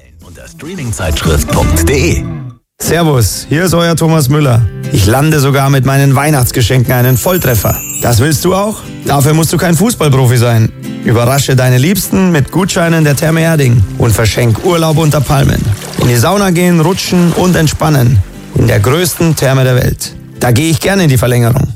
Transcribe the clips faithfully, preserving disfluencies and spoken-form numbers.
unter streamingzeitschrift punkt de. Servus, hier ist euer Thomas Müller. Ich lande sogar mit meinen Weihnachtsgeschenken einen Volltreffer. Das willst du auch? Dafür musst du kein Fußballprofi sein. Überrasche deine Liebsten mit Gutscheinen der Therme Erding und verschenk Urlaub unter Palmen. In die Sauna gehen, rutschen und entspannen. In der größten Therme der Welt. Da gehe ich gerne in die Verlängerung.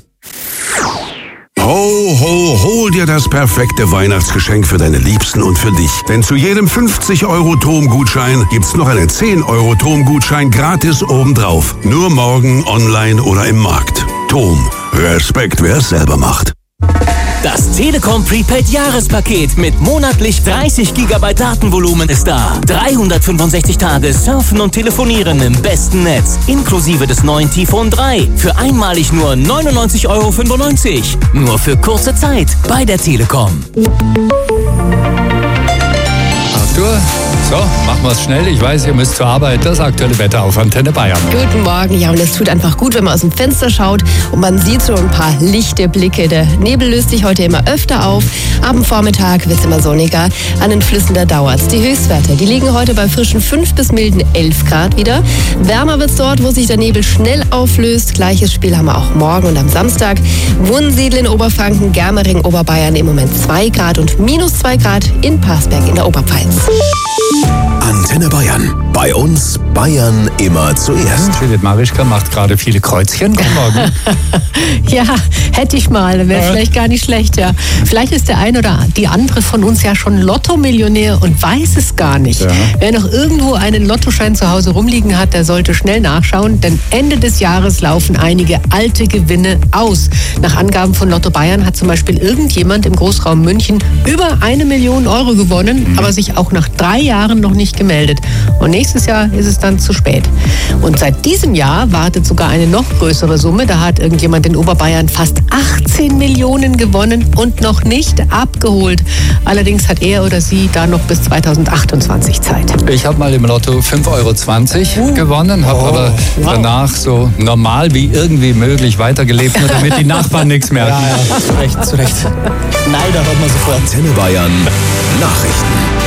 Ho, ho, hol dir das perfekte Weihnachtsgeschenk für deine Liebsten und für dich. Denn zu jedem fünfzig Euro TOM-Gutschein gibt's noch einen zehn Euro TOM-Gutschein gratis obendrauf. Nur morgen online oder im Markt. TOM. Respekt, wer es selber macht. Das Telekom Prepaid Jahrespaket mit monatlich dreißig Gigabyte Datenvolumen ist da. dreihundertfünfundsechzig Tage surfen und telefonieren im besten Netz. Inklusive des neuen T-Phone drei. Für einmalig nur neunundneunzig Euro fünfundneunzig. Nur für kurze Zeit bei der Telekom. Arthur, so, machen wir es schnell. Ich weiß, ihr müsst zur Arbeit. Das aktuelle Wetter auf Antenne Bayern. Guten Morgen. Ja, und es tut einfach gut, wenn man aus dem Fenster schaut und man sieht so ein paar lichte Blicke. Der Nebel löst sich heute immer öfter auf. Am Vormittag wird es immer sonniger. An den Flüssen da dauert's. Die Höchstwerte, die liegen heute bei frischen fünf bis milden elf Grad wieder. Wärmer wird's dort, wo sich der Nebel schnell auflöst. Gleiches Spiel haben wir auch morgen und am Samstag. Wunsiedel in Oberfranken, Germering, Oberbayern im Moment zwei Grad und minus zwei Grad in Parsberg in der Oberpfalz. Antenne Bayern. Bei uns Bayern immer zuerst. Judith Marischka macht gerade viele Kreuzchen. Guten Morgen. Ja, hätte ich mal. Wäre ja. vielleicht gar nicht schlecht, ja. Vielleicht ist der ein oder die andere von uns ja schon Lotto-Millionär und weiß es gar nicht. Ja. Wer noch irgendwo einen Lottoschein zu Hause rumliegen hat, der sollte schnell nachschauen, denn Ende des Jahres laufen einige alte Gewinne aus. Nach Angaben von Lotto Bayern hat zum Beispiel irgendjemand im Großraum München über eine Million Euro gewonnen, mhm. aber sich auch nach drei Jahren noch nicht gemeldet. Und nächstes Jahr ist es dann zu spät. Und seit diesem Jahr wartet sogar eine noch größere Summe. Da hat irgendjemand in Oberbayern fast achtzehn Millionen gewonnen und noch nicht abgeholt. Allerdings hat er oder sie da noch bis zweitausendachtundzwanzig Zeit. Ich habe mal im Lotto fünf Euro zwanzig uh. gewonnen, habe oh. aber wow. danach so normal wie irgendwie möglich weitergelebt, nur damit die Nachbarn nichts merken. Ja, ja. Zu Recht, zu Recht. Neider hört man sofort. Antenne Bayern. Nachrichten.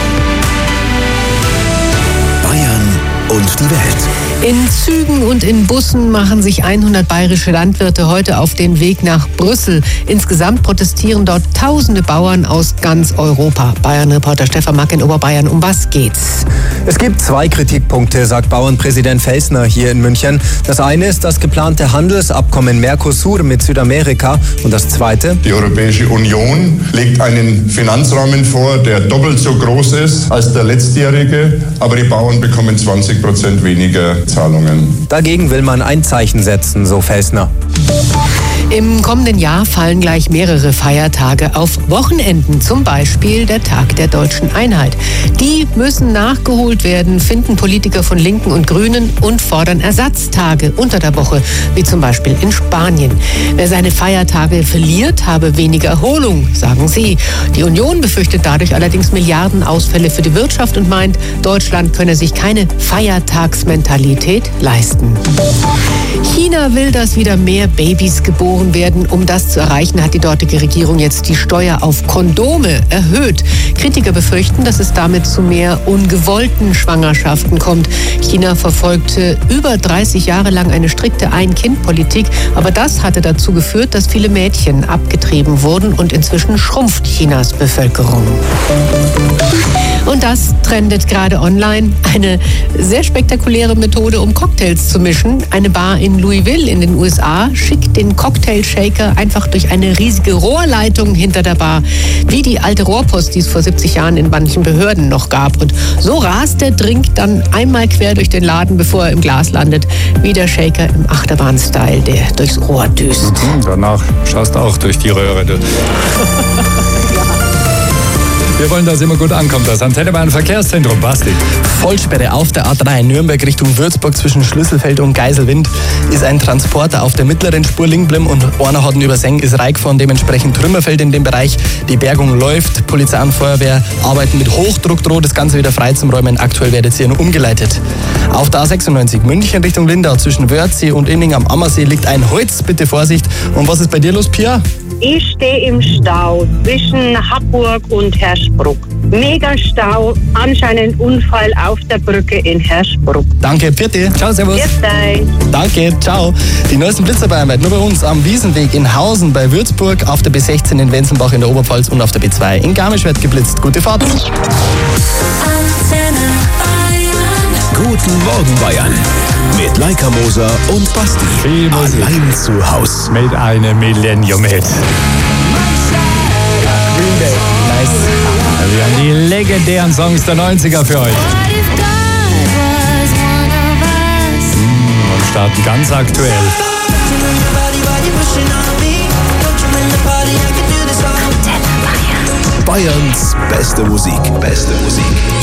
Bayern und die Welt. In Zügen und in Bussen machen sich hundert bayerische Landwirte heute auf den Weg nach Brüssel. Insgesamt protestieren dort tausende Bauern aus ganz Europa. Bayern-Reporter Stefan Mack in Oberbayern. Um was geht's? Es gibt zwei Kritikpunkte, sagt Bauernpräsident Felsner hier in München. Das eine ist das geplante Handelsabkommen Mercosur mit Südamerika. Und das zweite? Die Europäische Union legt einen Finanzrahmen vor, der doppelt so groß ist als der letztjährige. Aber die Bauern bekommen zwanzig Prozent weniger Zahlungen. Dagegen will man ein Zeichen setzen, so Felsner. Im kommenden Jahr fallen gleich mehrere Feiertage auf Wochenenden, zum Beispiel der Tag der Deutschen Einheit. Die müssen nachgeholt werden, finden Politiker von Linken und Grünen und fordern Ersatztage unter der Woche, wie zum Beispiel in Spanien. Wer seine Feiertage verliert, habe weniger Erholung, sagen sie. Die Union befürchtet dadurch allerdings Milliardenausfälle für die Wirtschaft und meint, Deutschland könne sich keine Feiertagsmentalität leisten. China will, dass wieder mehr Babys geboren werden. Um das zu erreichen, hat die dortige Regierung jetzt die Steuer auf Kondome erhöht. Kritiker befürchten, dass es damit zu mehr ungewollten Schwangerschaften kommt. China verfolgte über dreißig Jahre lang eine strikte Ein-Kind-Politik, aber das hatte dazu geführt, dass viele Mädchen abgetrieben wurden und inzwischen schrumpft Chinas Bevölkerung. Und das trendet gerade online. Eine sehr spektakuläre Methode, um Cocktails zu mischen. Eine Bar in Louisville in den U S A schickt den Cocktail-Shaker einfach durch eine riesige Rohrleitung hinter der Bar. Wie die alte Rohrpost, die es vor siebzig Jahren in manchen Behörden noch gab. Und so rast der Drink dann einmal quer durch den Laden, bevor er im Glas landet. Wie der Shaker im Achterbahn-Style, der durchs Rohr düst. Mhm, danach schaust du auch durch die Röhre. Du. Wir wollen, dass immer gut ankommt. Das Antenne Bayern Verkehrszentrum. Basti. Vollsperre auf der A drei Nürnberg Richtung Würzburg zwischen Schlüsselfeld und Geiselwind ist ein Transporter auf der mittleren Spur liegen geblieben und einer hat ihn übersenkt, ist reingefahren, dementsprechend Trümmerfeld in dem Bereich. Die Bergung läuft, Polizei und Feuerwehr arbeiten mit Hochdruckdroh, das Ganze wieder frei zum Räumen. Aktuell wird jetzt hier nur umgeleitet. Auf der A sechsundneunzig München Richtung Lindau zwischen Wörthsee und Inning am Ammersee liegt ein Holz, bitte Vorsicht. Und was ist bei dir los, Pia? Ich stehe im Stau zwischen Happburg und Herschbruck. Mega Stau, anscheinend Unfall auf der Brücke in Herschbruck. Danke, bitte. Ciao, servus. Danke, ciao. Die neuesten Blitzer Bayernweit nur bei uns am Wiesenweg in Hausen bei Würzburg, auf der B sechzehn in Wenzelbach in der Oberpfalz und auf der B zwei in Garmisch wird geblitzt. Gute Fahrt. Guten Morgen Bayern. Mit Leica Moser und Basti. Viel Musik. Allein zu Haus. Mit einem Millennium-Hit. Nice. Wir haben die legendären Songs der neunziger für euch. Und starten ganz aktuell. Bayerns beste Musik. Beste Musik.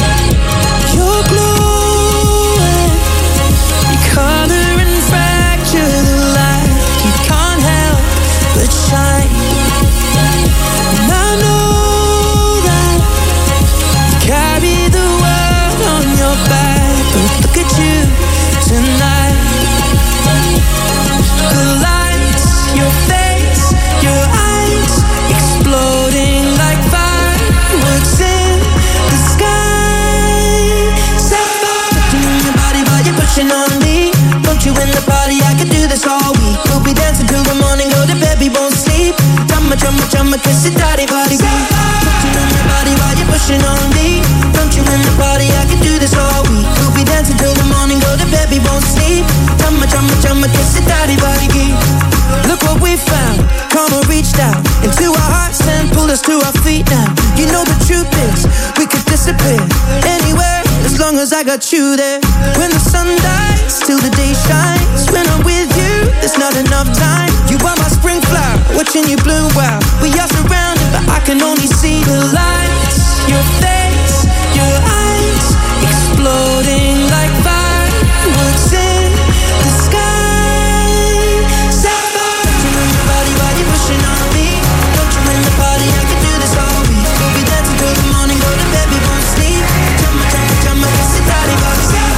On me, don't you in the party? I could do this all week. We'll be dancing till the morning, go to bed, we won't sleep. Chumma, chumma, chumma, kiss it, daddy, body, beat. Put you on your body while you're pushing on me. Don't you in the party? I could do this all week. We'll be dancing till the morning, go to bed, we won't sleep. Chumma, chumma, chumma, kiss it, daddy, body, beat. Look what we found. Karma reached out into our hearts and pulled us to our feet now. You know the truth is, we could disappear anywhere as long as I got you there. When the sun dies, till the day shines. When I'm with you, there's not enough time. You are my spring flower, watching you bloom wild. We are surrounded, but I can only see the lights. Your face, your eyes, exploding like fireworks in the sky. Sapphire, don't you in the body while you're pushing on me. Don't you in the party? I can do this all week. We'll be dancing till the morning, go to bed, we won't sleep. Chumma, chumma, chumma, kiss it, daddy, body, sleep.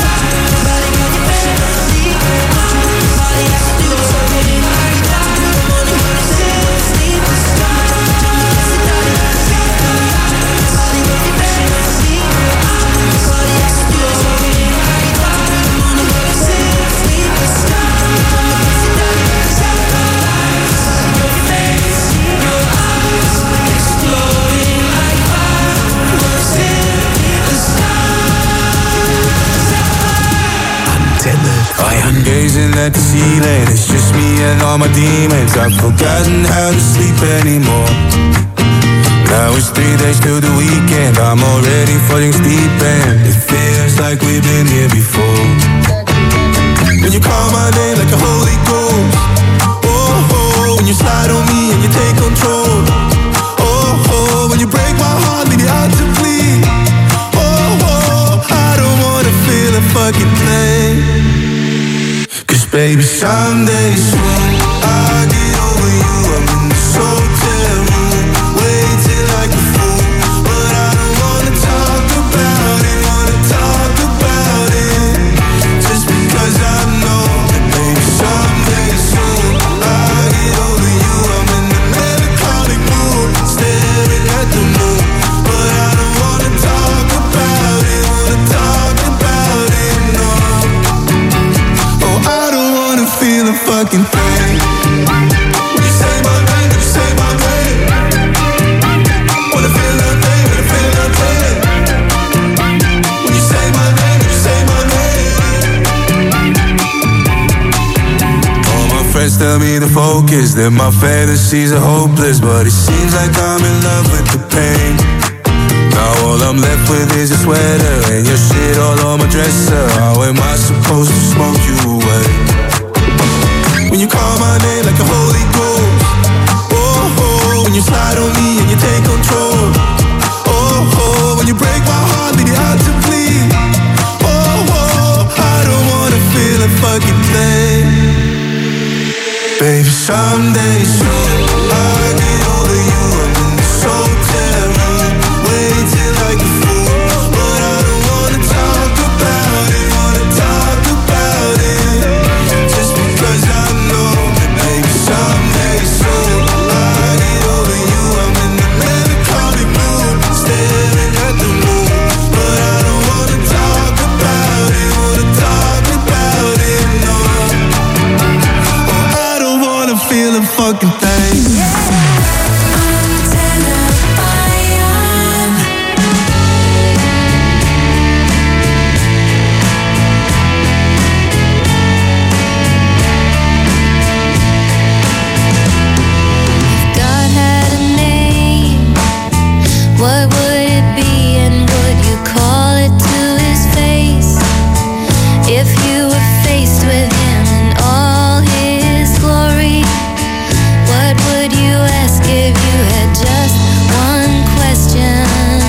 I'm gazing at the ceiling, it's just me and all my demons. I've forgotten how to sleep anymore. Now it's three days till the weekend, I'm already falling asleep and it feels like we've been here before. When you call my name like a holy ghost, oh, oh, when you slide on me and you take control, oh, oh, when you break my heart, leave it out to bleed, oh, oh, I don't wanna feel a fucking thing. Baby, someday soon I'll get over you. I'm in this hotel room, waiting like a fool, but I don't wanna talk about it, wanna talk about it, just because I know that baby, someday soon I'll get over you. I'm in the melancholic mood, staring at the moon, but I don't wanna talk about it, wanna talk about it, no. Oh, I don't feel a fucking thing. When you say my name, when you say my name, wanna feel nothing, wanna feel nothing. When you say my name, when you say my name. All my friends tell me to focus, that my fantasies are hopeless, but it seems like I'm in love with the pain. Now all I'm left with is your sweater and your shit all on my dresser. How am I supposed to smoke you away? When you call my name like a holy ghost, oh, oh, when you slide on me and you take control, oh, oh, when you break my heart, leave it out to bleed, oh, oh, I don't wanna feel a fucking thing. Baby, someday soon I'll get over you. I'm in this hotel room, waiting like a fool, but I don't wanna talk about it, wanna talk about it, just because I someday soon I'll get over you. I'm in the melancholic mood, staring fucking thing. What would it be and would you call it to his face? If you were faced with him in all his glory, what would you ask if you had just one question?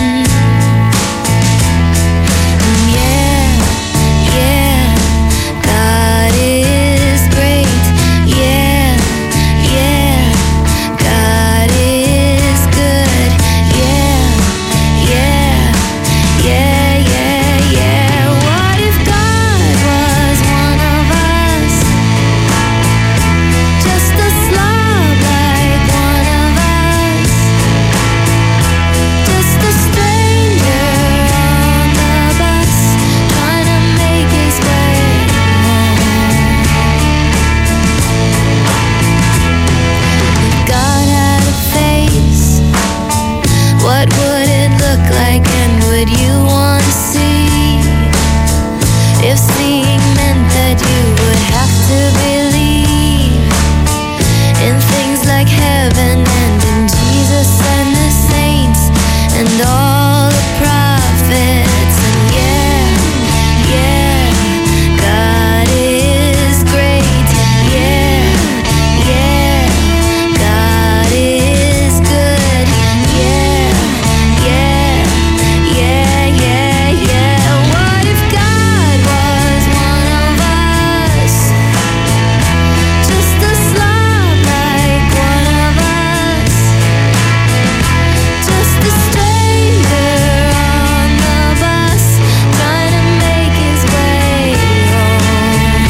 And yeah, yeah, God is great. Yeah, yeah, God is good. Yeah. Yeah, yeah, yeah, yeah. What if God was one of us? Just a slob like one of us. Just a stranger on the bus, trying to make his way home. If God had a face, what would it look like and would you want to see? If seeing meant that you would have to believe in things like heaven and in Jesus and the saints and all the prophets. And yeah, yeah, God is great. Yeah, yeah, God is good. Yeah, yeah, yeah, yeah, yeah. What if God was one of us? Just a slob like one of us. Just a stranger on the bus, trying to make his way home.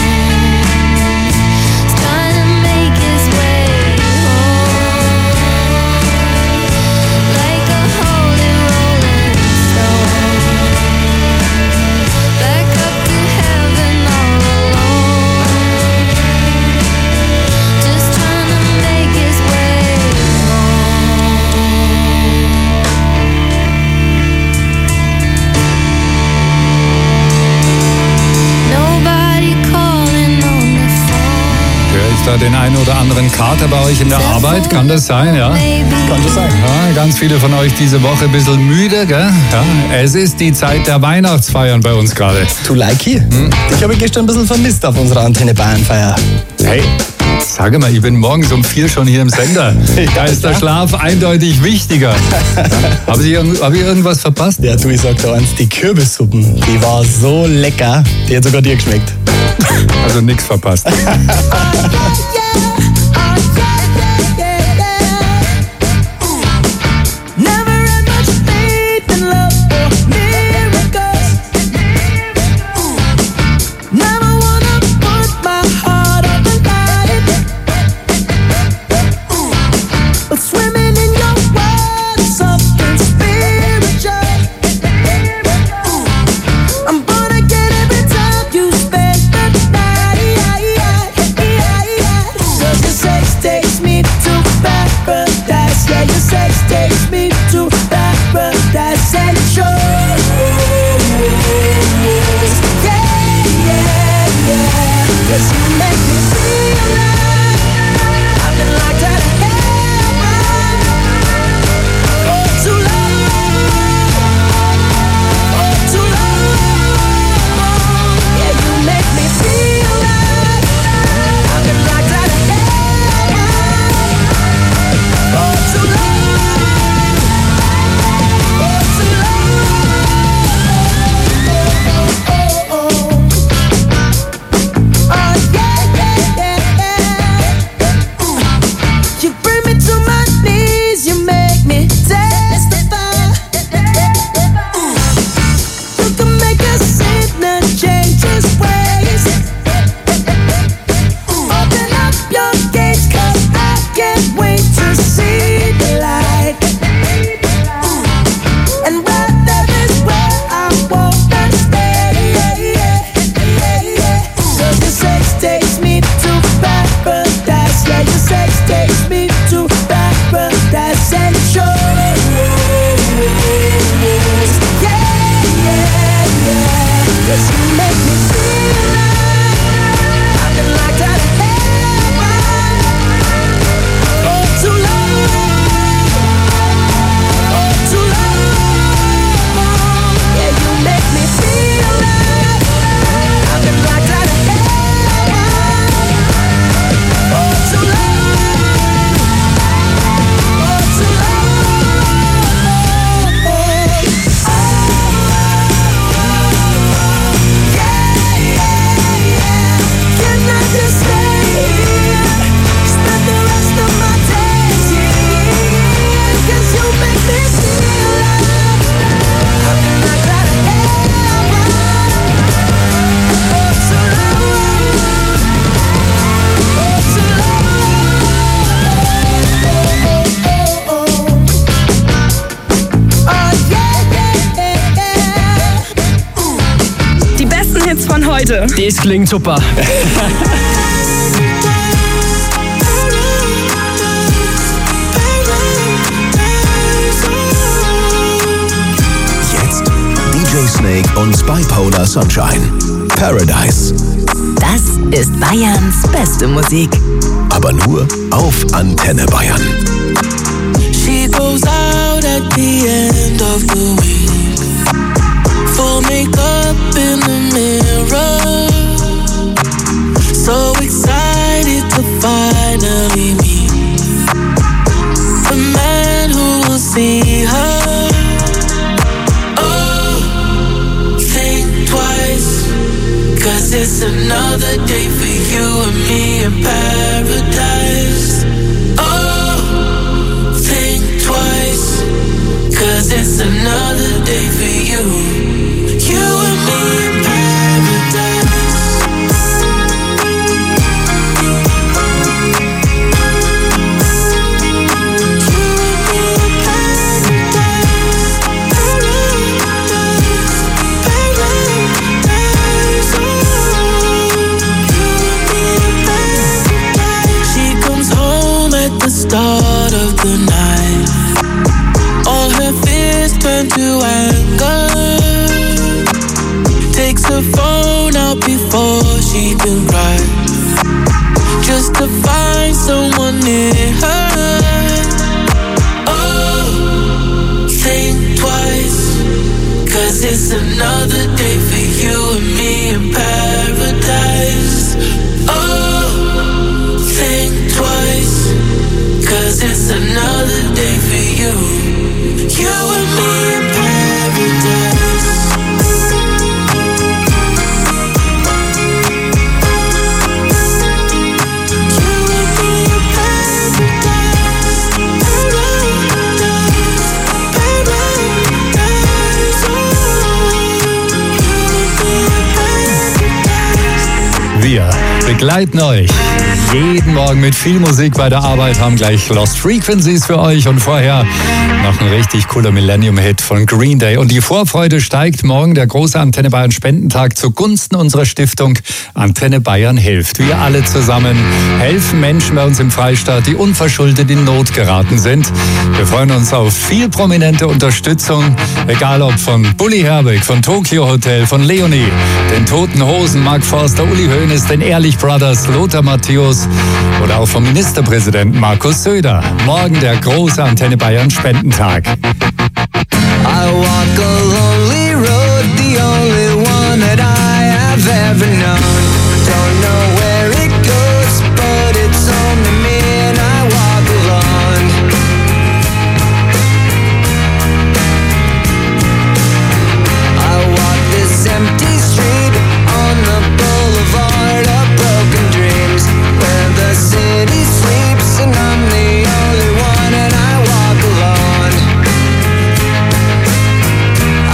Trying to make his way home. Like a holy rolling stone, back up to heaven all alone. Just trying to make his way home. Nobody calling on the phone. Höre ich da den einen oder anderen Kater bei euch in der Arbeit? Kann das sein, ja? Kann das sein. Ja, ganz viele von euch diese Woche ein bisschen müde, gell? Ja, es ist die Zeit der Weihnachtsfeiern bei uns gerade. To likey? Hm? Ich habe gestern ein bisschen vermisst auf unserer Antenne Bayern-Feier. Hey, sage mal, ich bin morgens um vier schon hier im Sender. Da ist der Schlaf eindeutig wichtiger. Habe ich, hab ich irgendwas verpasst? Ja, du, ich sag da eins, die Kürbissuppen, die war so lecker, die hat sogar dir geschmeckt. Also nichts verpasst. Cause 'cause you make me feel like I've been locked out of heaven for too long, for too long. Yeah, you make me feel like I've been locked out of heaven for too long, for too von heute. Das klingt super. Jetzt D J Snake und Bipolar Sunshine. Paradise. Das ist Bayerns beste Musik. Aber nur auf Antenne Bayern. She goes out at the end of the week, full makeup in the mirror, so excited to finally meet the man who will see her. Oh, think twice, 'cause it's another day for you and me in paradise. Oh, think twice, 'cause it's another day for you, you and me in paradise. Start of the night, all her fears turn to anger. Takes her phone out before she can cry, just to find someone near her. Oh, think twice, 'cause it's another day for you and me in paradise. Oh, think twice, 'cause it's another day for you, you and me in paradise. Wir begleiten euch jeden Morgen mit viel Musik bei der Arbeit, haben gleich Lost Frequencies für euch und vorher noch ein richtig cooler Millennium-Hit von Green Day. Und die Vorfreude steigt. Morgen der große Antenne Bayern Spendentag zugunsten unserer Stiftung Antenne Bayern hilft. Wir alle zusammen helfen Menschen bei uns im Freistaat, die unverschuldet in Not geraten sind. Wir freuen uns auf viel prominente Unterstützung, egal ob von Bully Herbig, von Tokyo Hotel, von Leonie, den Toten Hosen, Mark Forster, Uli Hoeneß, den Ehrlich Brothers, Lothar Matthäus oder auch vom Ministerpräsidenten Markus Söder. Morgen der große Antenne Bayern Spendentag. I walk a lonely road, the only one that I have ever known. Don't know where it goes, but it's only me and I walk alone. I walk this empty street on the boulevard of broken dreams, where the city sleeps and I'm the only one and I walk alone.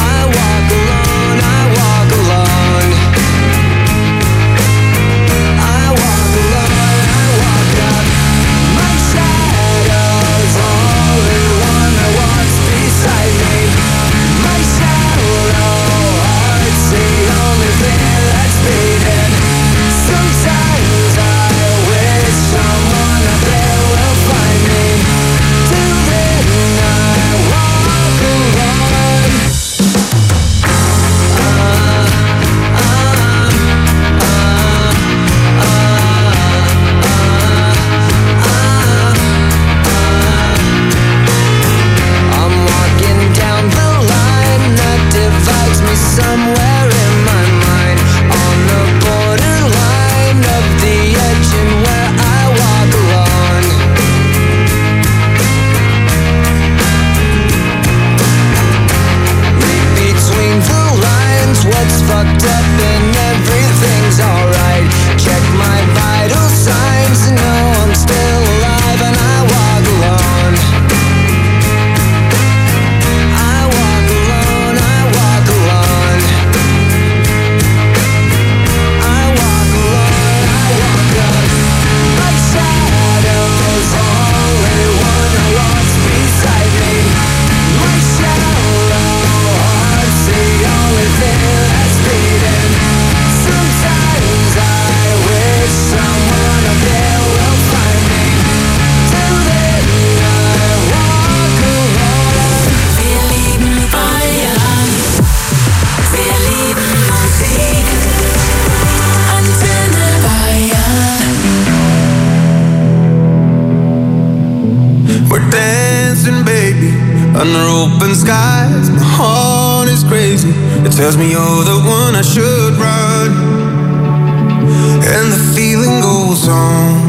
open skies. My heart is crazy. It tells me you're the one I should run. And the feeling goes on.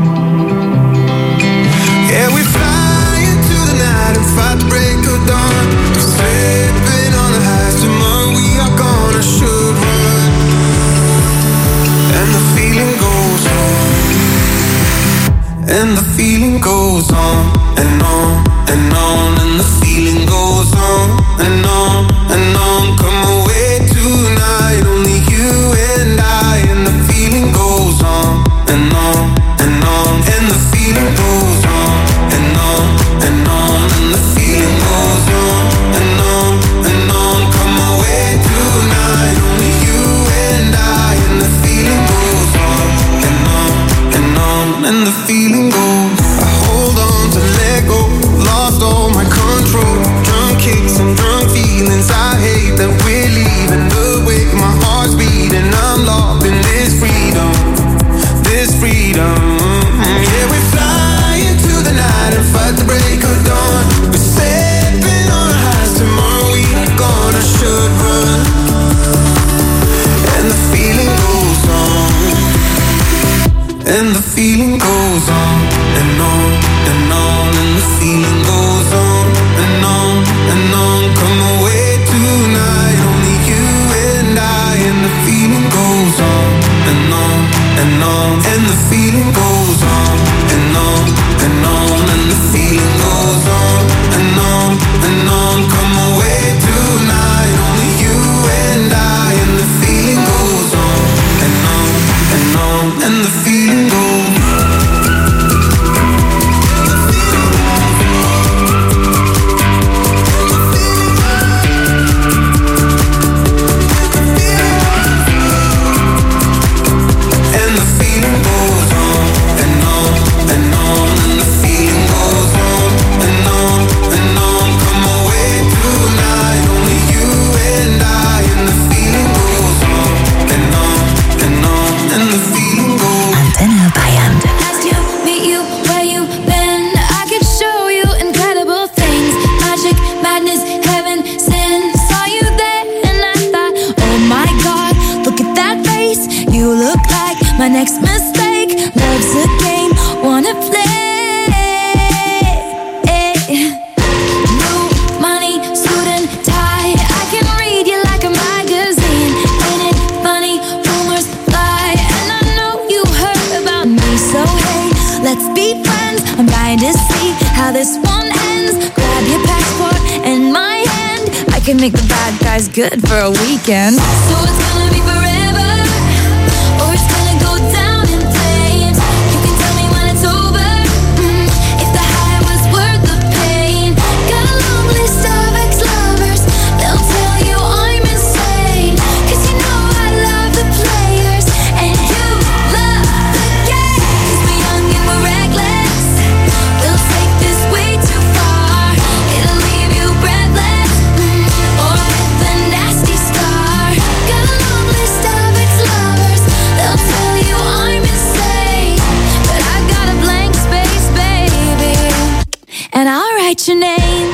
Yeah, we fly into the night and fight the break of dawn. Slipping on the highs, tomorrow we are gonna should run. And the feeling goes on. And the feeling goes on and on and on. And the feeling goes on and on and on. Come away tonight, only you and I. And the feeling goes on and on and on. And the feeling goes on and on and on. And the feeling goes on and on and on. Come away tonight, only you and I. And the feeling goes on and on and on. And the feeling goes. I hold on to let go. Lost all my control. Drunk kicks and drunk feelings. I hate that we're leaving the way my heart's beating. I'm locked in this freedom, this freedom. Yeah, we fly into the night and fight the break of dawn. We're stepping on highs. Tomorrow we are gonna should run. And the feeling goes on. And the feeling goes on and on and on. And the feeling goes on and on and on. Come away tonight, only you and I. And the feeling goes on and on and on. And the feeling goes on and on and on. And the feeling goes on and on and on. Come away tonight, only you and I. And the feeling goes on and on and on. And the feeling goes. My next mistake, love's a game, wanna play. New money, suit and tie, I can read you like a magazine. Ain't it funny, rumors fly, and I know you heard about me. So hey, let's be friends, I'm dying to see how this one ends. Grab your passport and my hand, I can make the bad guys good for a weekend. So it's gonna be forever, or it's gonna go down in flames. You can tell me when it's over, mm, if the high was worth the pain. Got a long list of ex-lovers, they'll tell you I'm insane. Cause you know I love the players, and you love the game. Cause we're young and we're reckless, we'll take this way too far. It'll leave you breathless, mm, or with a nasty scar. Got a long list of ex-lovers, they'll tell you I'm insane, but I got a blank space, baby, and I'll write your name.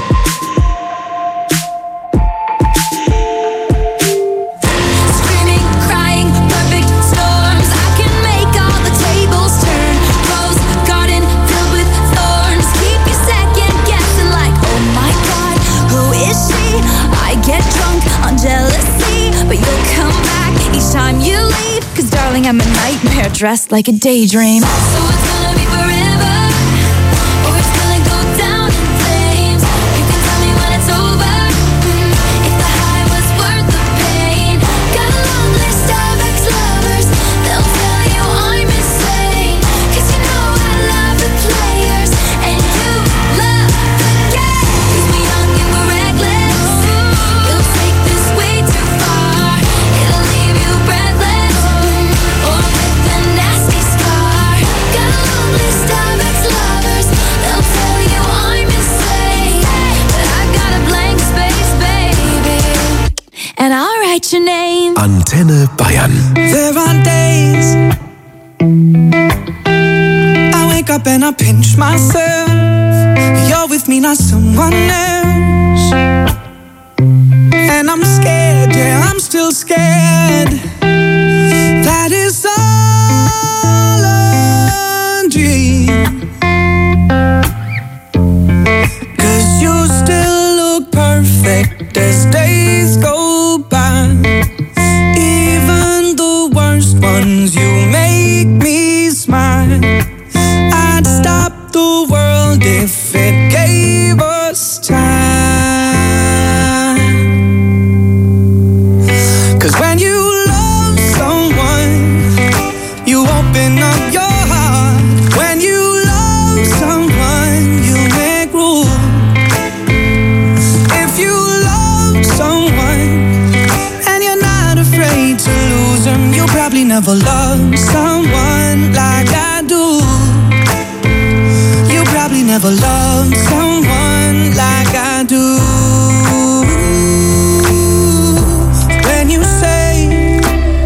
Screaming, crying, perfect storms, I can make all the tables turn. Rose garden filled with thorns, keep you second guessing like, oh my God, who is she? I get drunk on jealousy, but you'll come back each time you leave. Cause darling, I'm a nightmare dressed like a daydream. So it's gonna be forever, or it's gonna go down in flames. You can tell me when it's over, mm, if the high was worth the pain. Got a long list of ex-lovers, they'll tell you I'm insane. Cause you know I love the players, and you love the game. Cause we're young and we're reckless, we'll take this way too far. It'll leave you breathless, mm, or with a nasty scar. Got a long list of ex-lovers, they'll tell you I'm insane, but I got a blank space, baby, and I'll write your name. Antenne Bayern. There are days I wake up and I pinch myself. You're with me, not someone else. And I'm scared, yeah, I'm still scared. That is all a dream. 'Cause you still look perfect as days go by. Even the worst ones, you make me smile. I'd stop the world if it gave us time. 'Cause when you love someone, you open up your heart. When you love someone, you make room. If you love someone and you're not afraid to lose them, you probably never loved someone like I do. You probably never loved someone like I do. When you say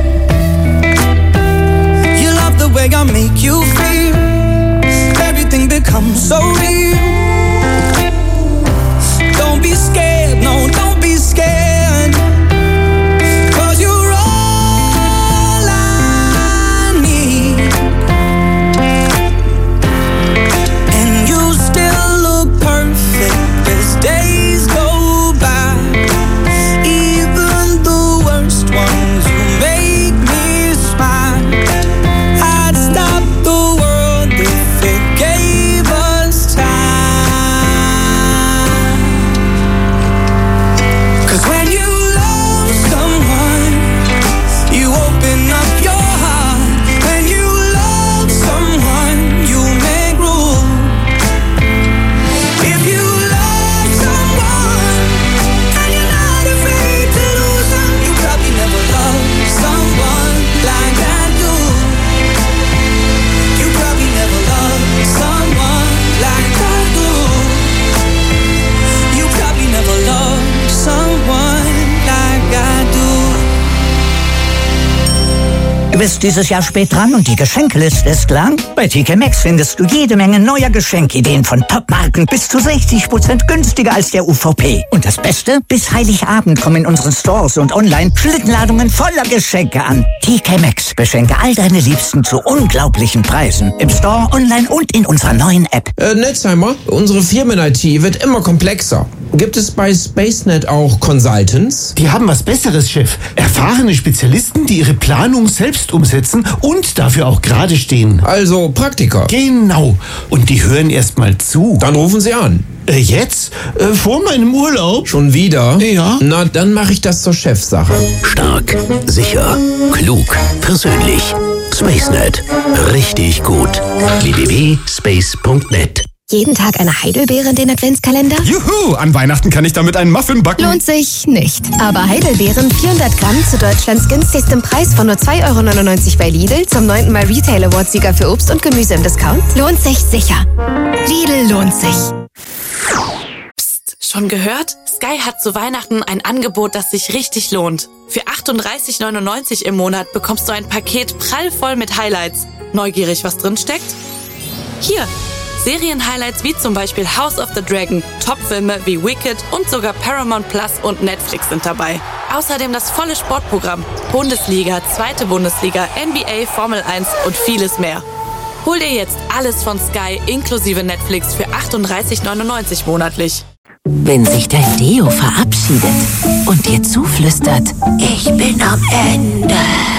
you love the way I make you feel, everything becomes so real. Don't be scared, no, don't be scared. 'Cause you're all I need. And you still look perfect as days go by. Even the worst ones, you make me smile. I'd stop the world if it gave us time. 'Cause when you love someone, you open up your heart. When you love someone, you make room. If you love someone and you're not afraid to lose them, you probably never loved someone like I do. You probably never loved someone like I do. You probably never loved someone like I do. Du bist dieses Jahr spät dran und die Geschenkeliste ist lang? Bei T K Maxx findest du jede Menge neuer Geschenkideen von Top-Marken bis zu sechzig Prozent günstiger als der U V P. Und das Beste? Bis Heiligabend kommen in unseren Stores und online Schlittenladungen voller Geschenke an. T K Maxx, beschenke all deine Liebsten zu unglaublichen Preisen. Im Store, online und in unserer neuen App. Äh, Netzheimer, unsere Firmen-I T wird immer komplexer. Gibt es bei SpaceNet auch Consultants? Die haben was Besseres, Chef. Erfahrene Spezialisten, die ihre Planung selbst umsetzen und dafür auch gerade stehen. Also Praktiker. Genau. Und die hören erst mal zu. Dann rufen Sie an. Äh, jetzt? Äh, vor meinem Urlaub? Schon wieder? Ja. Na, dann mache ich das zur Chefsache. Stark, sicher, klug, persönlich. SpaceNet. Richtig gut. w w w punkt space punkt net. Jeden Tag eine Heidelbeere in den Adventskalender? Juhu, an Weihnachten kann ich damit einen Muffin backen. Lohnt sich nicht. Aber Heidelbeeren vierhundert Gramm zu Deutschlands günstigstem Preis von nur zwei Euro neunundneunzig bei Lidl zum neunten Mal Retail Award-Sieger für Obst und Gemüse im Discount lohnt sich sicher. Lidl lohnt sich. Psst, schon gehört? Sky hat zu Weihnachten ein Angebot, das sich richtig lohnt. Für achtunddreißig neunundneunzig im Monat bekommst du ein Paket prallvoll mit Highlights. Neugierig, was drin steckt? Hier! Serien-Highlights wie zum Beispiel House of the Dragon, Top-Filme wie Wicked und sogar Paramount Plus und Netflix sind dabei. Außerdem das volle Sportprogramm, Bundesliga, zweite Bundesliga, N B A, Formel eins und vieles mehr. Hol dir jetzt alles von Sky inklusive Netflix für achtunddreißig neunundneunzig monatlich. Wenn sich dein Deo verabschiedet und dir zuflüstert, ich bin am Ende.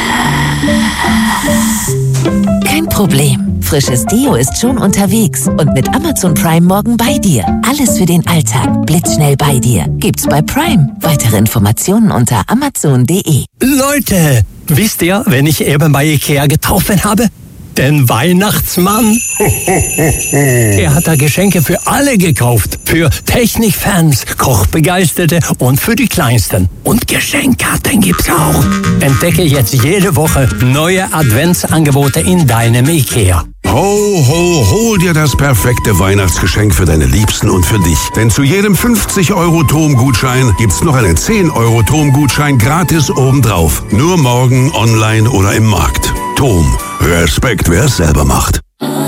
Kein Problem. Frisches Deo ist schon unterwegs und mit Amazon Prime morgen bei dir. Alles für den Alltag. Blitzschnell bei dir. Gibt's bei Prime. Weitere Informationen unter amazon punkt de. Leute, wisst ihr, wen ich eben bei Ikea getroffen habe? Den Weihnachtsmann. Er hat da Geschenke für alle gekauft. Für Technikfans, Kochbegeisterte und für die Kleinsten. Und Geschenkkarten gibt's auch. Entdecke jetzt jede Woche neue Adventsangebote in deinem Ikea. Ho, ho, hol dir das perfekte Weihnachtsgeschenk für deine Liebsten und für dich. Denn zu jedem fünfzig Euro Tom-Gutschein gibt's noch einen zehn Euro Tom-Gutschein gratis obendrauf. Nur morgen online oder im Markt. Tom, Respekt, wer es selber macht.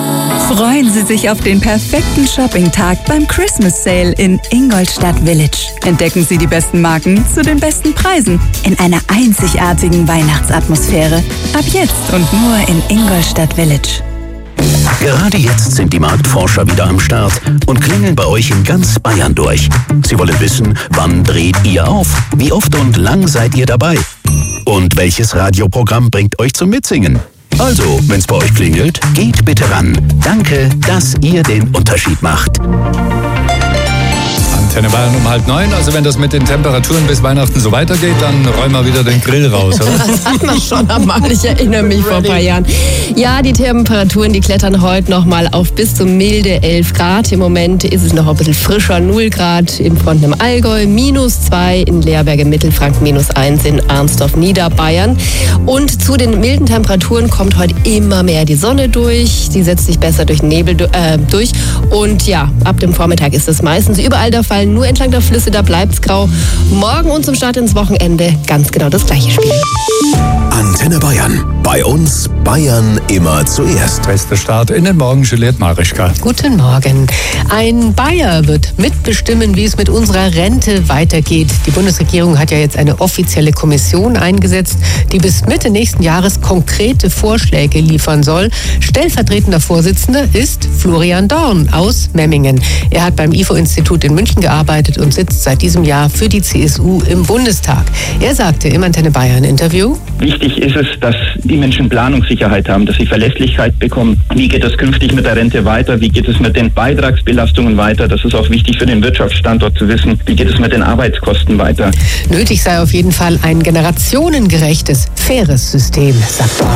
Freuen Sie sich auf den perfekten Shopping-Tag beim Christmas Sale in Ingolstadt Village. Entdecken Sie die besten Marken zu den besten Preisen in einer einzigartigen Weihnachtsatmosphäre. Ab jetzt und nur in Ingolstadt Village. Gerade jetzt sind die Marktforscher wieder am Start und klingeln bei euch in ganz Bayern durch. Sie wollen wissen, wann dreht ihr auf? Wie oft und lang seid ihr dabei? Und welches Radioprogramm bringt euch zum Mitsingen? Also, wenn's bei euch klingelt, geht bitte ran. Danke, dass ihr den Unterschied macht. Antenne Bayern um halb neun. Also wenn das mit den Temperaturen bis Weihnachten so weitergeht, dann räumen wir wieder den Grill raus, oder? Das hat man schon einmal. Ich erinnere mich vor ein paar Jahren. Ja, die Temperaturen, die klettern heute noch mal auf bis zu milde elf Grad. Im Moment ist es noch ein bisschen frischer, null Grad in Fronten im Allgäu, minus zwei in Leerberg im Mittelfranken, minus eins in Arnsdorf, Niederbayern. Und zu den milden Temperaturen kommt heute immer mehr die Sonne durch. Sie setzt sich besser durch den Nebel äh, durch. Und ja, ab dem Vormittag ist es meistens überall der Fall. Nur entlang der Flüsse, da bleibt's grau. Morgen und zum Start ins Wochenende ganz genau das gleiche Spiel. Antenne Bayern. Bei uns Bayern immer zuerst. Bester Start in den Morgen, Juliette Marischka. Guten Morgen. Ein Bayer wird mitbestimmen, wie es mit unserer Rente weitergeht. Die Bundesregierung hat ja jetzt eine offizielle Kommission eingesetzt, die bis Mitte nächsten Jahres konkrete Vorschläge liefern soll. Stellvertretender Vorsitzender ist Florian Dorn aus Memmingen. Er hat beim I F O-Institut in München gearbeitet und sitzt seit diesem Jahr für die C S U im Bundestag. Er sagte im Antenne Bayern Interview: Wichtig ist es, dass die Menschen Planungssicherheit haben, dass sie Verlässlichkeit bekommen. Wie geht es künftig mit der Rente weiter? Wie geht es mit den Beitragsbelastungen weiter? Das ist auch wichtig für den Wirtschaftsstandort zu wissen. Wie geht es mit den Arbeitskosten weiter? Nötig sei auf jeden Fall ein generationengerechtes, faires System, sagt Dorn.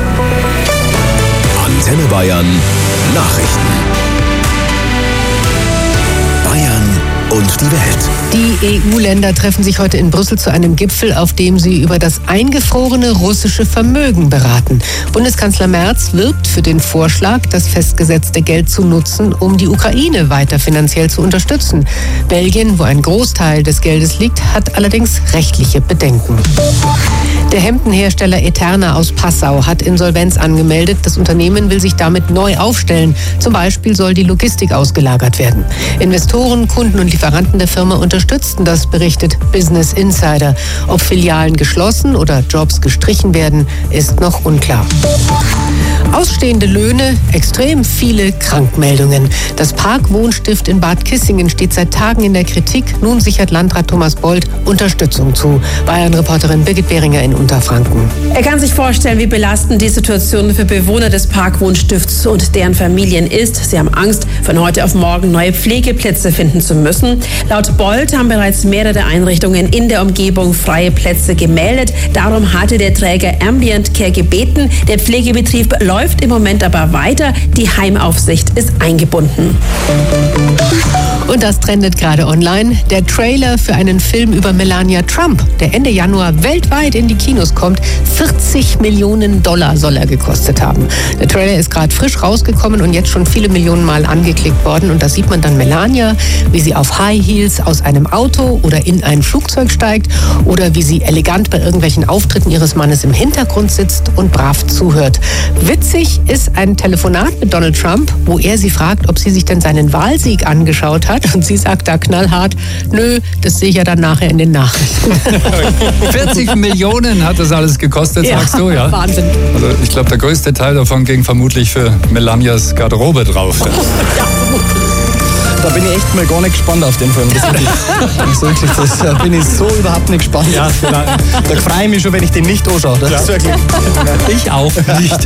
Antenne Bayern Nachrichten. Und die Welt. Die E U-Länder treffen sich heute in Brüssel zu einem Gipfel, auf dem sie über das eingefrorene russische Vermögen beraten. Bundeskanzler Merz wirbt für den Vorschlag, das festgesetzte Geld zu nutzen, um die Ukraine weiter finanziell zu unterstützen. Belgien, wo ein Großteil des Geldes liegt, hat allerdings rechtliche Bedenken. Der Hemdenhersteller Eterna aus Passau hat Insolvenz angemeldet. Das Unternehmen will sich damit neu aufstellen. Zum Beispiel soll die Logistik ausgelagert werden. Investoren, Kunden und Lieferanten der Firma unterstützten das, berichtet Business Insider. Ob Filialen geschlossen oder Jobs gestrichen werden, ist noch unklar. Ausstehende Löhne, extrem viele Krankmeldungen. Das Park-Wohnstift in Bad Kissingen steht seit Tagen in der Kritik. Nun sichert Landrat Thomas Bold Unterstützung zu. Bayern-Reporterin Birgit Behringer in Unterfranken. Er kann sich vorstellen, wie belastend die Situation für Bewohner des Park-Wohnstifts und deren Familien ist. Sie haben Angst, von heute auf morgen neue Pflegeplätze finden zu müssen. Laut Bold haben bereits mehrere Einrichtungen in der Umgebung freie Plätze gemeldet. Darum hatte der Träger Ambient Care gebeten. Der Pflegebetrieb läuft im Moment aber weiter. Die Heimaufsicht ist eingebunden. Und das trendet gerade online. Der Trailer für einen Film über Melania Trump, der Ende Januar weltweit in die Kinos kommt. vierzig Millionen Dollar soll er gekostet haben. Der Trailer ist gerade frisch rausgekommen und jetzt schon viele Millionen Mal angeklickt worden. Und da sieht man dann Melania, wie sie auf High Heels aus einem Auto oder in ein Flugzeug steigt oder wie sie elegant bei irgendwelchen Auftritten ihres Mannes im Hintergrund sitzt und brav zuhört. Witzig ist ein Telefonat mit Donald Trump, wo er sie fragt, ob sie sich denn seinen Wahlsieg angeschaut hat. Und sie sagt da knallhart, nö, das sehe ich ja dann nachher in den Nachrichten. vierzig Millionen hat das alles gekostet, ja, sagst du, ja? Wahnsinn. Also ich glaube, der größte Teil davon ging vermutlich für Melanias Garderobe drauf. Ja. Da bin ich echt mal gar nicht gespannt auf den Film. Das wirklich, das wirklich, das, da bin ich so überhaupt nicht gespannt. Ja, da freue ich mich schon, wenn ich den nicht anschaue. Das ja. ist wirklich. Ich auch nicht.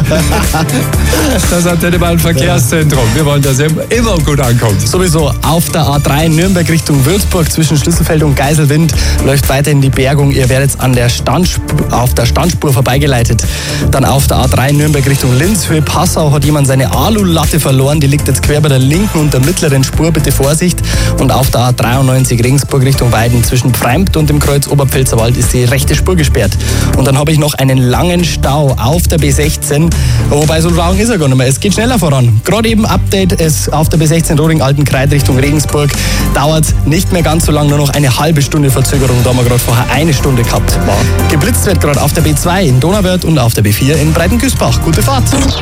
Das Antenne Bayern Verkehrszentrum. Wir wollen, dass ihr immer gut ankommt. Sowieso auf der A drei Nürnberg Richtung Würzburg zwischen Schlüsselfeld und Geiselwind läuft weiterhin die Bergung. Ihr werdet an der Standspur, auf der Standspur vorbeigeleitet. Dann auf der A drei Nürnberg Richtung Linz. Höhe Passau hat jemand seine Alulatte verloren. Die liegt jetzt quer bei der linken und der mittleren Spur. Bitte bitte Vorsicht. Und auf der A dreiundneunzig Regensburg Richtung Weiden zwischen Pfreimt und dem Kreuz Oberpfälzerwald ist die rechte Spur gesperrt. Und dann habe ich noch einen langen Stau auf der B sechzehn, wobei so lang ist er gar nicht mehr. Es geht schneller voran. Gerade eben Update, es auf der B sechzehn Rohring-Altenkreid Richtung Regensburg dauert nicht mehr ganz so lang, nur noch eine halbe Stunde Verzögerung. Da haben wir gerade vorher eine Stunde gehabt. Geblitzt wird gerade auf der B zwei in Donauwörth und auf der B vier in Breitengüßbach. Gute Fahrt.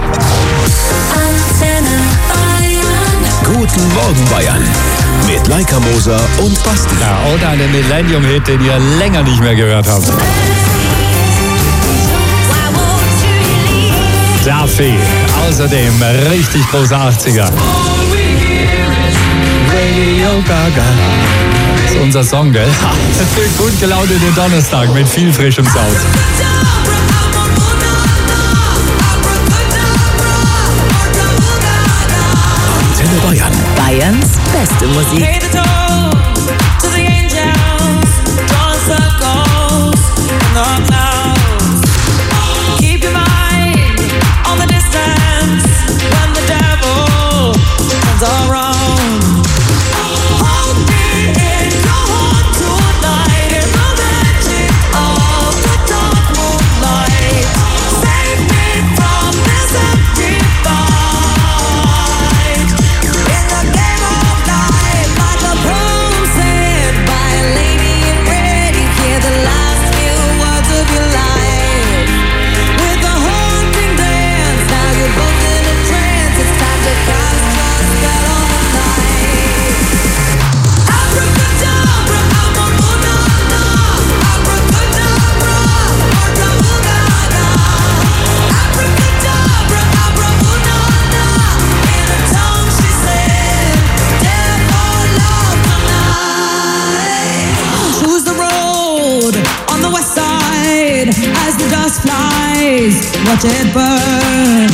Guten Morgen Bayern mit Leica Moser und Basti. Ja, oder einen Millennium-Hit, den ihr länger nicht mehr gehört habt. Duffy, außerdem richtig große achtziger. Radio Gaga. Das ist unser Song, gell? Für gut gelaunt in den Donnerstag mit viel frischem Sound. Antenne Bayern. Bayerns beste Musik. Watch it burn.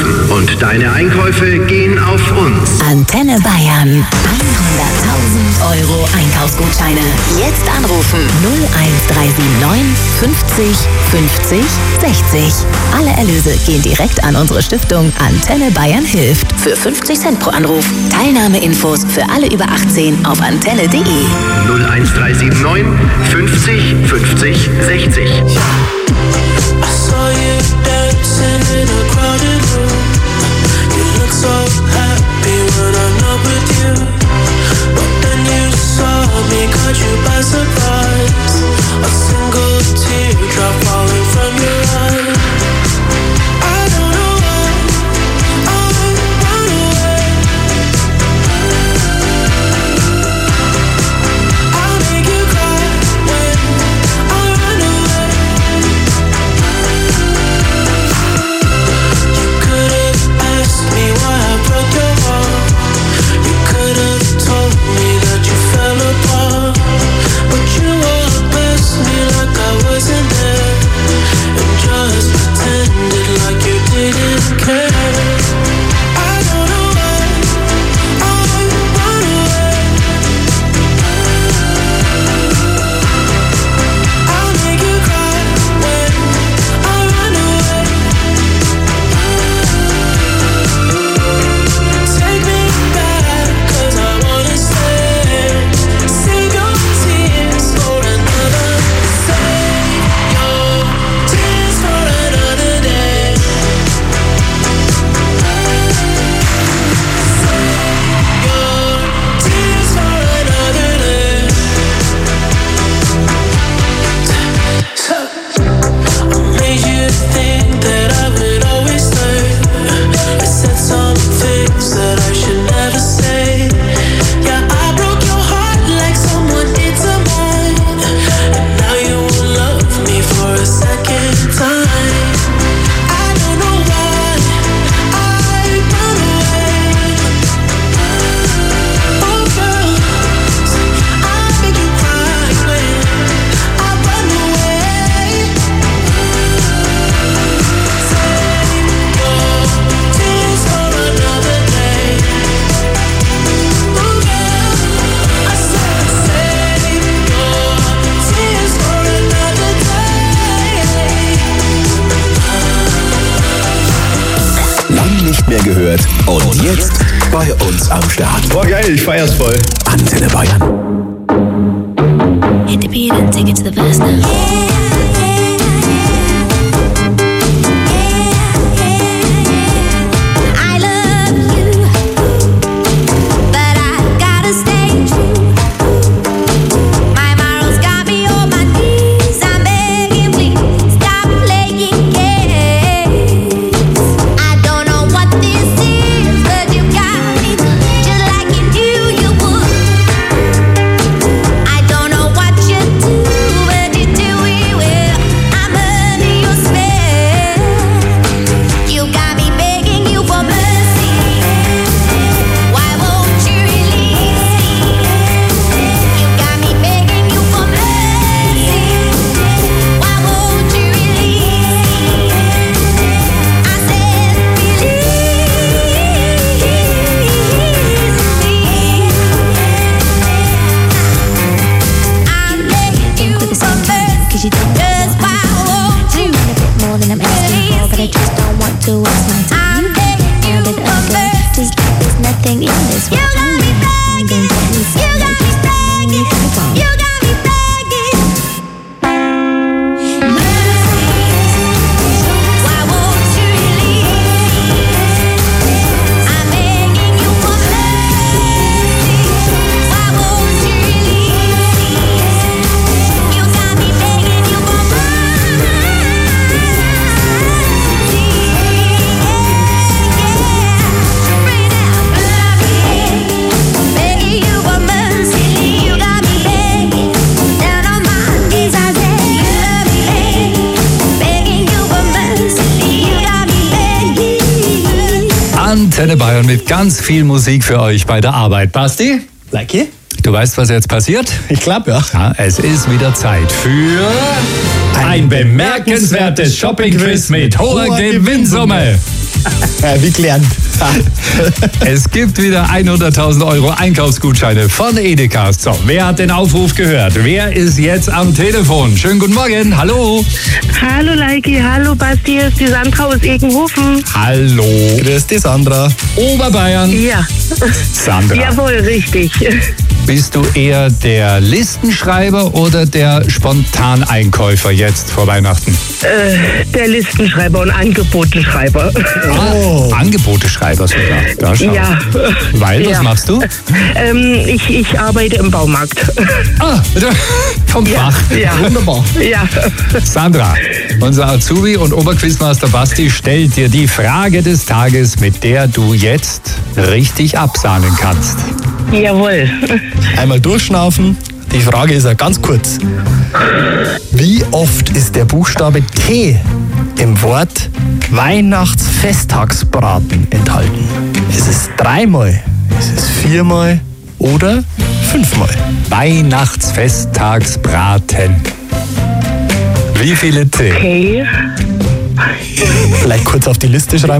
Und deine Einkäufe gehen auf uns. Antenne Bayern. hunderttausend Euro Einkaufsgutscheine. Jetzt anrufen. null eins drei sieben neun fünfzig fünfzig sechzig. Alle Erlöse gehen direkt an unsere Stiftung Antenne Bayern hilft. Für fünfzig Cent pro Anruf. Teilnahmeinfos für alle über achtzehn auf antenne punkt de. null eins drei sieben neun fünfzig fünfzig sechzig. I saw you dancing in a crowded room. You look so happy when I'm not with you. But then you saw me, caught you by surprise. A single teardrop falling from your eye. I don't know why I run away. I'll make you cry when I run away. You could have asked me why I broke your heart. You could have told me that you fell apart. But you all passed me like I wasn't there, and just pretended like you didn't care. I don't know why I run away. I'll make you cry when I run away. Take me back, 'cause I wanna stay. Save your tears for another. Save your tears for another day. Save your tears for another day. I made you think that I would always stay. I said some things that I should never say. Yeah, I broke your heart like someone did to mine. And now you will love me for a second time. I don't know why I run away. Oh girls, I make you cry when I run away. Save your tears for another day. Oh girl, I said save your tears for another day. Lang nicht mehr gehört und jetzt bei uns am Start. Boah, geil, ich feier's voll. Antenne Bayern. Hit the beat and take it to the verse now. I love you, but I gotta stay true. My morals got me on my knees. I'm begging, please stop playing games. I don't know what this is, but you got me just like you knew you would. I don't know what you do, but you do it well. I'm under your spell. You got me begging you for mercy. Why won't you release me? You got me begging you for mercy. Why won't you release me? I said release me. I'm begging you for mercy. Just why won't you More than I'm asking for, but I just don't want to waste my time. I'm begging you All that for I mercy. do, there's nothing in this You world. got me begging. You got me begging. You got me begging. Mercy. Why won't you release me? I'm begging you for mercy. Why won't you release me? You got me begging you for mercy. Begging you for mercy, you got me begging. Down on my knees I say, you love me, begging you for mercy, you got me begging. Antenne Bayern mit ganz viel Musik für euch bei der Arbeit. Basti? Lucky? Du weißt, was jetzt passiert? Ich glaube ja. Ja, es ist wieder Zeit für ein bemerkenswertes Shopping-Quiz mit hoher Gewinnsumme. Ja, wie gelernt. Es gibt wieder hunderttausend Euro Einkaufsgutscheine von Edeka. So, wer hat den Aufruf gehört? Wer ist jetzt am Telefon? Schönen guten Morgen, hallo. Hallo Leiki, hallo Basti, hier ist die Sandra aus Egenhofen. Hallo. Grüß dich, Sandra. Oberbayern. Ja. Sandra. Jawohl, richtig. Bist du eher der Listenschreiber oder der Spontaneinkäufer jetzt vor Weihnachten? Äh, der Listenschreiber und Angeboteschreiber. Oh. Angeboteschreiber sogar. Da schau. Ja. Weil, was ja. machst du? Ähm, ich, ich arbeite im Baumarkt. Ah, vom Fach. Ja, ja. Wunderbar. Ja. Sandra, unser Azubi und Oberquizmaster Basti stellt dir die Frage des Tages, mit der du jetzt richtig absahnen kannst. Jawohl. Einmal durchschnaufen. Die Frage ist ja ganz kurz. Wie oft ist der Buchstabe T im Wort Weihnachtsfesttagsbraten enthalten? Ist es dreimal, ist es viermal oder fünfmal? Weihnachtsfesttagsbraten. Wie viele T? Okay. Vielleicht kurz auf die Liste schreiben.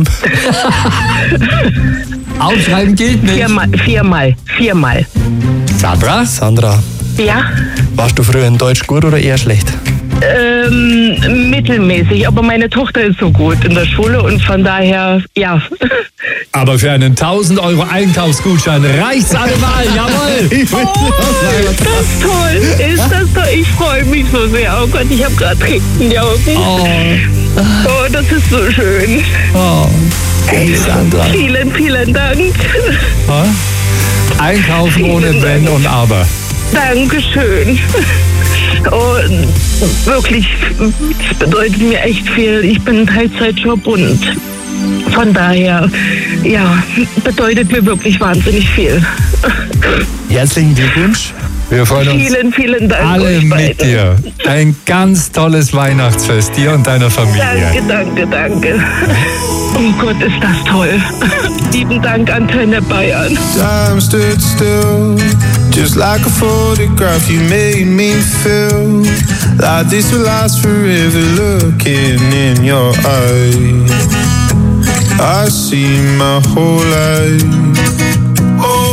Aufschreiben gilt nicht. Viermal, viermal, viermal. Sandra? Sandra. Ja? Warst du früher in Deutsch gut oder eher schlecht? Ähm, mittelmäßig, aber meine Tochter ist so gut in der Schule und von daher, ja. Aber für einen tausend Euro Einkaufsgutschein reicht's allemal, jawohl! Oh, ist das toll, ist das toll, ich freue mich so sehr. Oh Gott, ich habe gerade Tränen in die Augen. Oh. Oh, das ist so schön. Oh. Hey, Sandra. Vielen, vielen Dank. Ha? Einkaufen ohne Wenn und Aber. Dankeschön. Oh, wirklich, das bedeutet mir echt viel. Ich bin ein Teilzeitjob und von daher, ja, bedeutet mir wirklich wahnsinnig viel. Herzlichen Glückwunsch. Wir freuen uns Vielen, vielen Dank. alle euch mit beiden. dir. Ein ganz tolles Weihnachtsfest dir und deiner Familie. Danke, danke, danke. Oh Gott, ist das toll. Lieben Dank, Antenne Bayern. Time stood still, just like a photograph. You made me feel like this will last forever. Looking in your eyes, I see my whole life. Oh,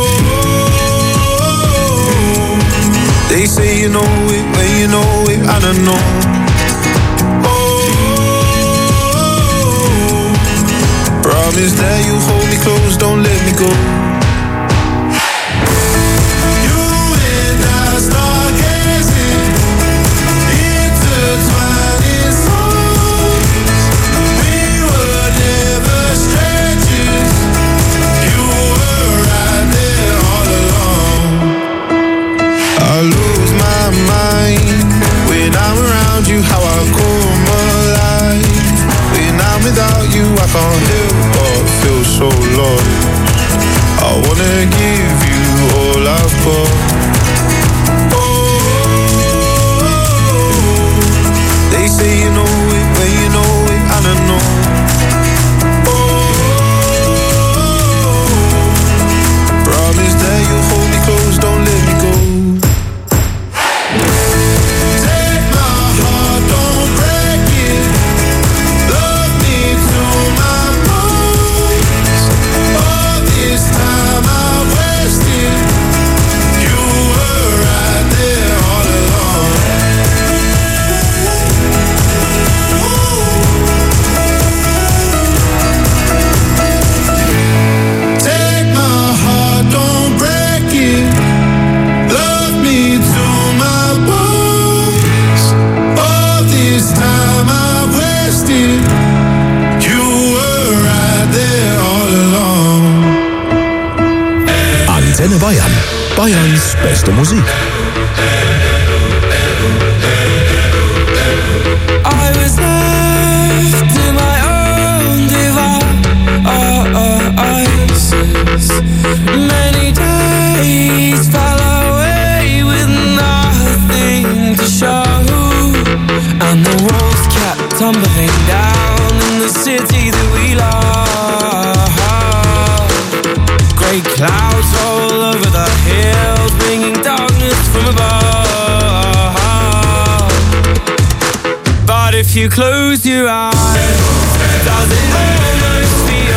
they say you know it when you know it, I don't know. Promise that you hold me close, don't let me go. You and I stargazing, intertwining souls. We were never strangers. You were right there all along. I lose my mind when I'm around you. How I come alive when I'm without you. I can't help but feel so lost. I wanna give you all I've got. Oh, they say you know it when you know it, I don't know. Oh, promise that you'll hold me close, don't let me go. Take my heart, don't break it. Love me to my bones. All this time I wasted. You were right there all along. Take my heart, don't break it. Love me to my bones. All this time I wasted. You were right there all along. Antenne Bayern. Bayerns beste Musik. I was left in my own devices. Many days fell away with nothing to show, and the walls kept tumbling down in the city that we love. Grey clouds all over the hills, bringing darkness from above. But if you close your eyes, does it almost feel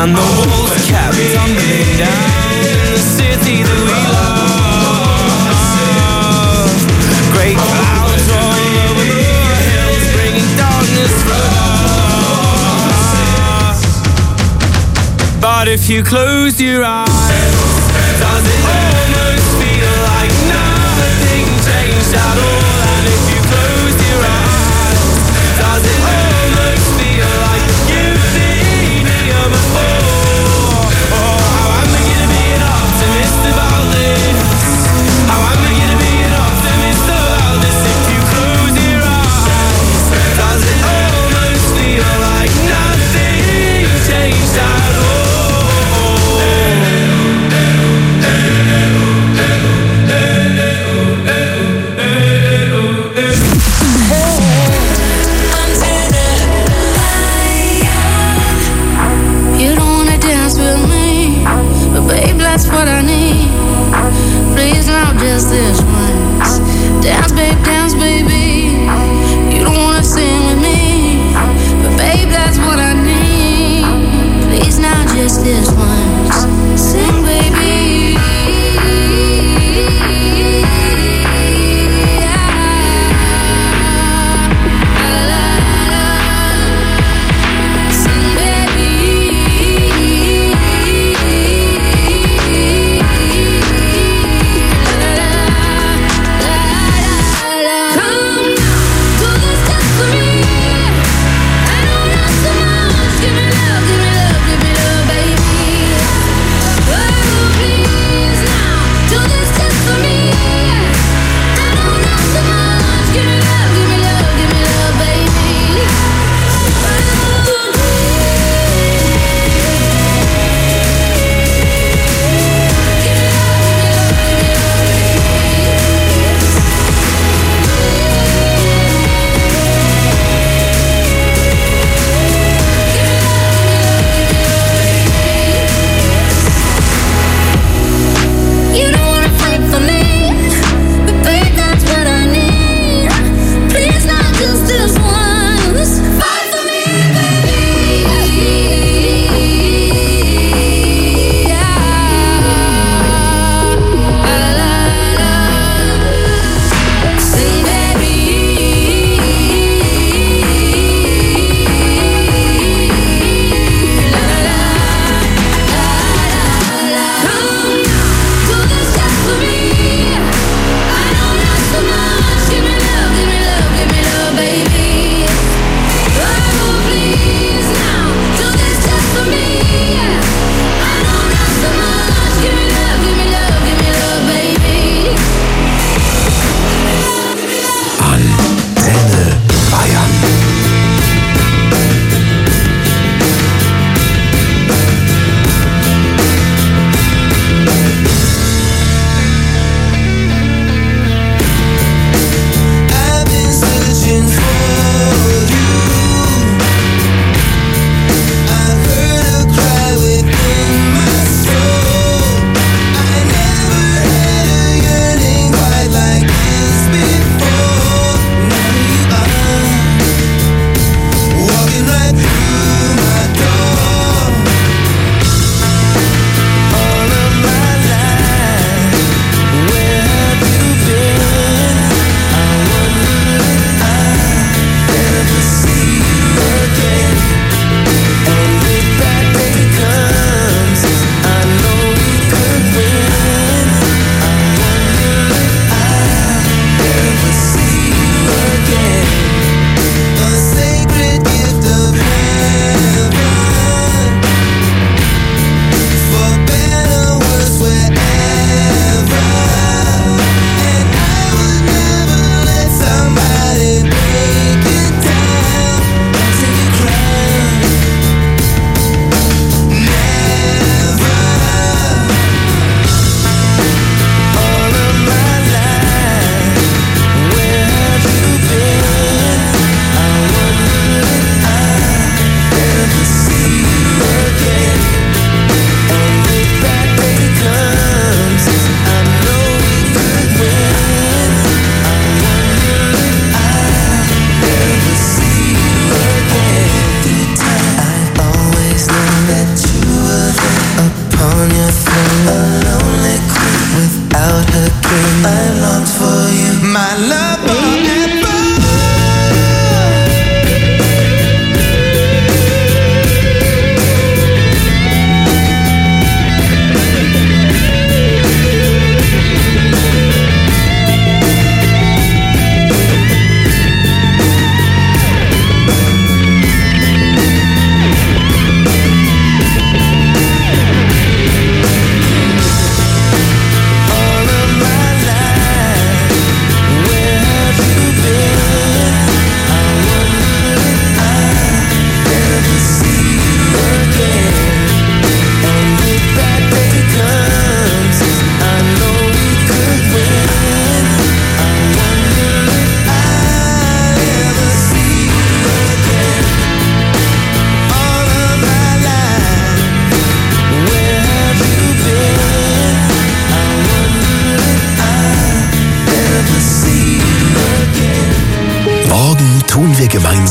And the walls kept tumbling down in the city that we love. Great clouds all over the hills, bringing darkness from us. But if you close your eyes, does it almost feel like nothing changed at all? And if you close your eyes, does it almost feel like you've been here before? Oh, how am I gonna be an optimist about this? How am I gonna be an optimist about this? If you close your eyes, does it almost feel like nothing changed at all?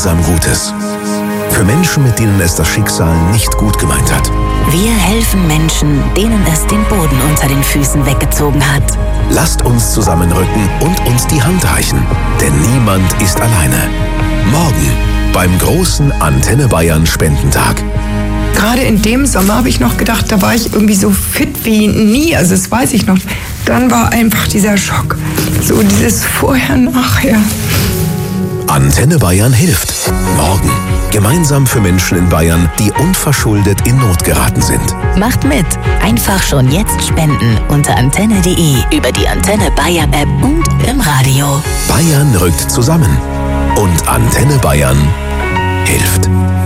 gemeinsam Gutes. Für Menschen, mit denen es das Schicksal nicht gut gemeint hat. Wir helfen Menschen, denen es den Boden unter den Füßen weggezogen hat. Lasst uns zusammenrücken und uns die Hand reichen, denn niemand ist alleine. Morgen beim großen Antenne Bayern Spendentag. Gerade in dem Sommer habe ich noch gedacht, da war ich irgendwie so fit wie nie, also das weiß ich noch. Dann war einfach dieser Schock, so dieses Vorher-Nachher. Antenne Bayern hilft. Morgen. Gemeinsam für Menschen in Bayern, die unverschuldet in Not geraten sind. Macht mit. Einfach schon jetzt spenden unter antenne punkt de, über die Antenne Bayern App und im Radio. Bayern rückt zusammen. Und Antenne Bayern hilft.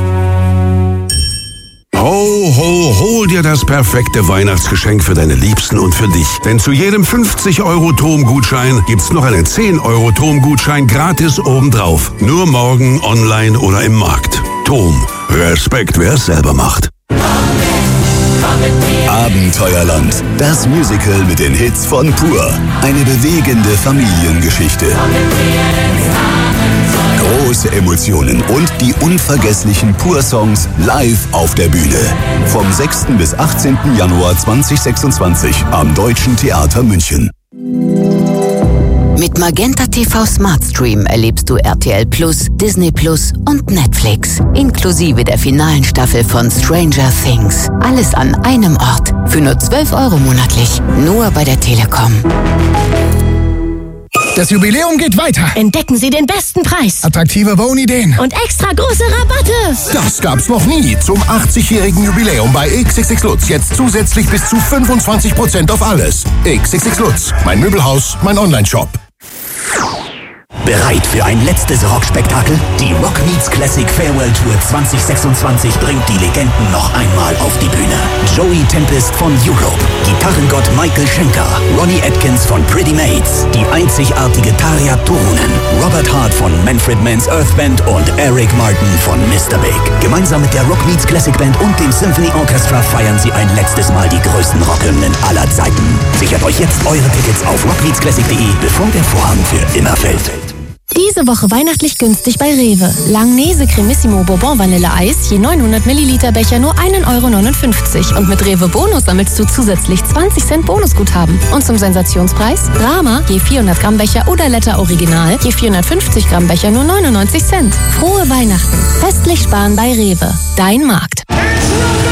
Ho, ho, hol dir das perfekte Weihnachtsgeschenk für deine Liebsten und für dich. Denn zu jedem fünfzig Euro TOM-Gutschein gibt's noch einen zehn Euro TOM-Gutschein gratis obendrauf. Nur morgen online oder im Markt. TOM. Respekt, wer es selber macht. Abenteuerland. Das Musical mit den Hits von Pur. Eine bewegende Familiengeschichte. Große Emotionen und die unvergesslichen Pur-Songs live auf der Bühne. Vom sechsten bis achtzehnten Januar zweitausendsechsundzwanzig am Deutschen Theater München. Mit Magenta T V Smart Stream erlebst du R T L Plus, Disney Plus und Netflix. Inklusive der finalen Staffel von Stranger Things. Alles an einem Ort. Für nur zwölf Euro monatlich. Nur bei der Telekom. Das Jubiläum geht weiter. Entdecken Sie den besten Preis. Attraktive Wohnideen. Und extra große Rabatte. Das gab's noch nie. Zum achtzigjährigen Jubiläum bei X X X Lutz. Jetzt zusätzlich bis zu fünfundzwanzig Prozent auf alles. X X X Lutz. Mein Möbelhaus, mein Online-Shop. Bereit für ein letztes Rockspektakel? Die Rock Meets Classic Farewell Tour zwanzig sechsundzwanzig bringt die Legenden noch einmal auf die Bühne. Joey Tempest von Europe, Gitarrengott Michael Schenker, Ronnie Atkins von Pretty Maids, die einzigartige Tarja Turunen, Robert Hart von Manfred Mann's Earth Band und Eric Martin von Mister Big. Gemeinsam mit der Rock Meets Classic Band und dem Symphony Orchestra feiern sie ein letztes Mal die größten Rockhymnen aller Zeiten. Sichert euch jetzt eure Tickets auf rock meets classic punkt de, bevor der Vorhang für immer fällt. Diese Woche weihnachtlich günstig bei Rewe. Langnese Cremissimo Bourbon Vanille Eis, je neunhundert Milliliter Becher nur ein Euro neunundfünfzig. Und mit Rewe Bonus sammelst du zusätzlich zwanzig Cent Bonusguthaben. Und zum Sensationspreis? Rama, je vierhundert Gramm Becher oder Letter Original, je vierhundertfünfzig Gramm Becher nur neunundneunzig Cent. Frohe Weihnachten. Festlich sparen bei Rewe. Dein Markt.